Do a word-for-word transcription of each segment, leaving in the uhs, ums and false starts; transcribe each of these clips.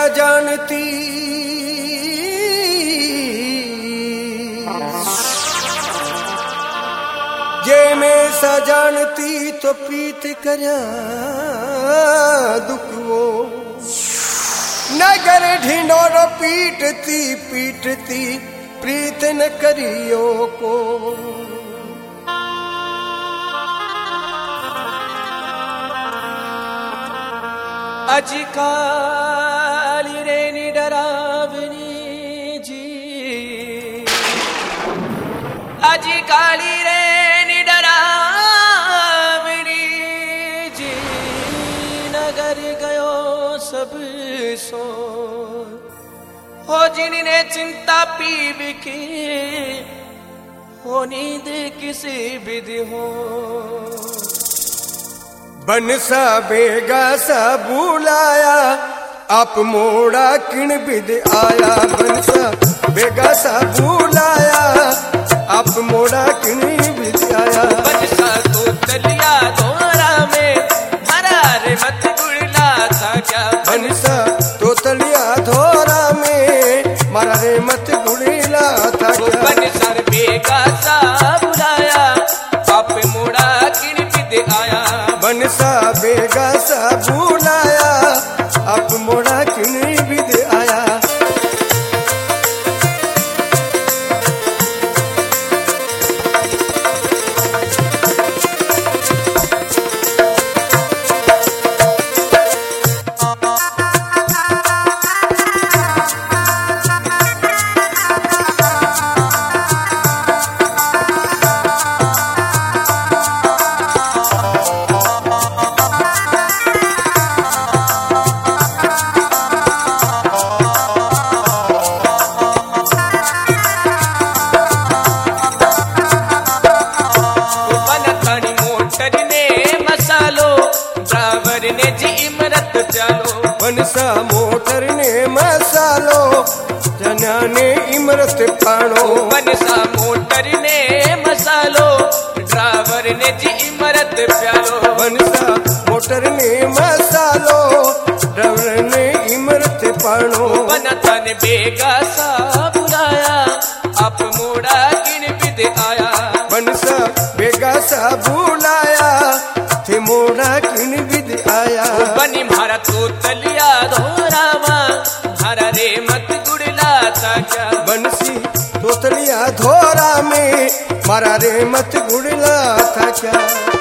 जानती जे में सा जानती तो प्रीत करया दुख वो नगर ढिंडोरो पीटती पीटती प्रीत न करियो को अजी काली रे नी डरावनी जी अजी काली रे नी डरावनी जी नगर गयो सब सो हो जिन्हें चिंता पीब की हो नींद किसी विधि हो बनसा बेगा सा बुलाया आप मोड़ा किण विद आया बनसा बेगा सा बुलाया आप मोड़ा किण विद आया बनसा तो तलिया धोरा में हरा रे मत गुड़ला था क्या बनसा तो तलिया धोरा में मारा रे मत गुड़ला था क्या बनसा बेगा सा बुलाया आप मोड़ा किण विद आया बनसा बेगा सा बुलाया आप मोड़ा किण विद आया बनसा मोटर ने मसालो जना ने इमरत पाणो बनसा मोटर ने मसालो ड्राइवर ने जी इमरत प्यालो बनसा मोटर ने मसालो ड्राइवर ने इमरत पाणो बनता ने बेगा सा बुलाया आप मोड़ा किन विद आया बनसा बेगा सा बुलाया थे मोड़ा किन विद आया बनी मारा तो तलिया धोरावा हरा रे मत गुड़ला था क्या बंसी तोतलिया धोरा में मारा रे मत गुड़ला था क्या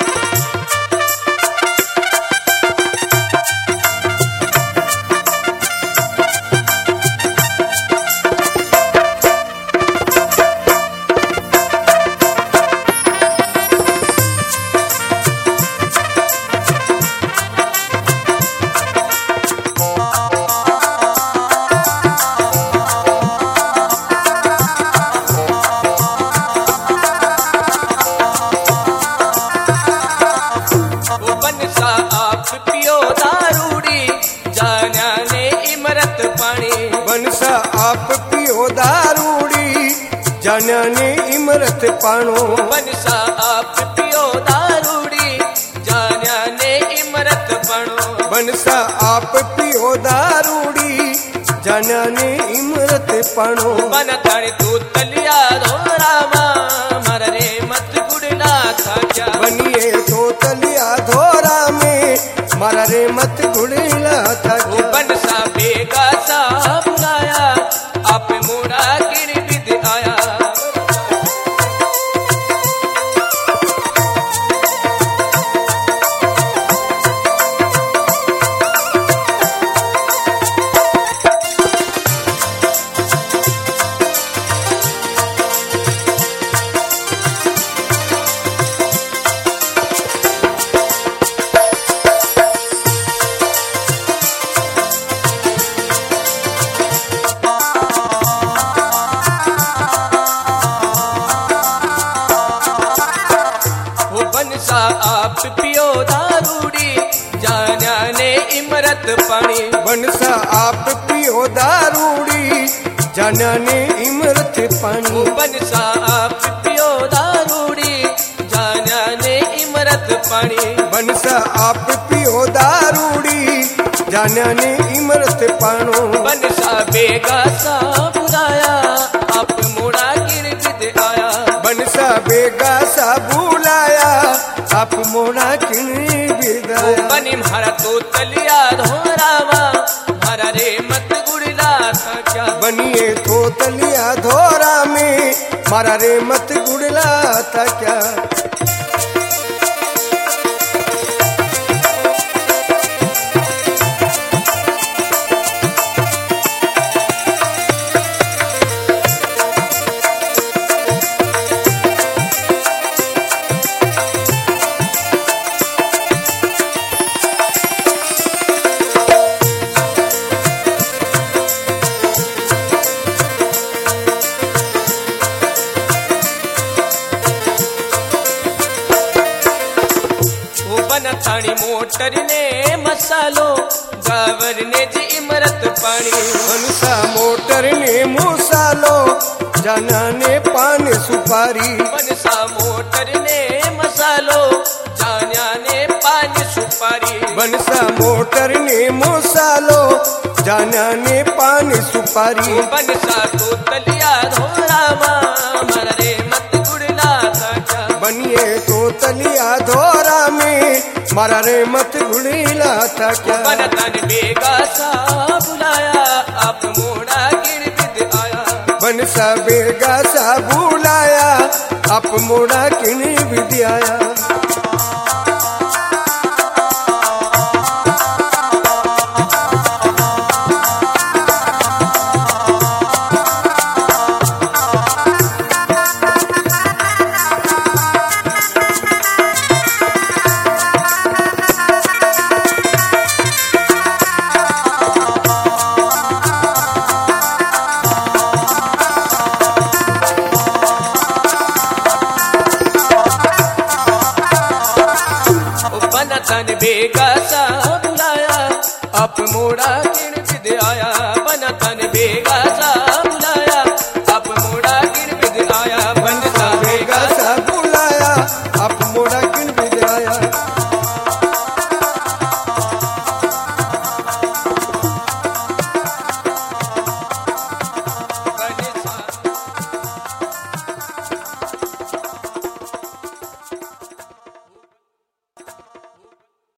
बनसा आप पियो दारूड़ी जाना ने इमरत पाणो बनसा आप पियो दारूड़ी जाना ने इमरत पाणो बनसा आप पियो दारूड़ी जाना ने इमरत पाणो बनताने तो तलिया धोरावा मारा रे मत गुड़ला था क्या बनिए तो तलिया धोरा में मारा रे मत गुड़ला था क्या बनसा बेगा सा बुलाया आप मोड़ा किन विद आया आप पियो दारूड़ी जाना ने इमरत पानी बनसा आप पियो दारूड़ी जाना ने इमरत पानी बनसा आप पियो दारूड़ी जाना ने इमरत पानी बनसा आप पियो दारूड़ी जान्या ने इमरत पाणो बनसा बेगा सा बुलाया आप मोड़ा गिर विद आया बनसा बेगा सा बुलाया आप मोड़ा किन विदाया बनी मारा तो तलिया धोरावा मारा रे मत गुड़ला था क्या बनिए तो तलिया धोरा में मारा रे मत गुड़ला था क्या थानी मोटर ने मसालो ड्राइवर ने जी इमरत पानी मनसा मोटर ने मसालो जाना ने पान सुपारी बनसा मोटर ने मसालो जाना ने पान सुपारी बनसा मोटर ने मसालो जाना ने पान सुपारी बनसा तो तलिया धोरावा मारा रे मत गुड़ला था क्या बनिए तो तलिया धोरा में मारा रे मत गुड़ीला था क्या बनतन बेगा सा बुलाया आप मोड़ा गिर विद आया बनसा बेगा सा बुलाया आप मोड़ा किन विद्याया बनतन बेगा सा बुलाया आप मोड़ा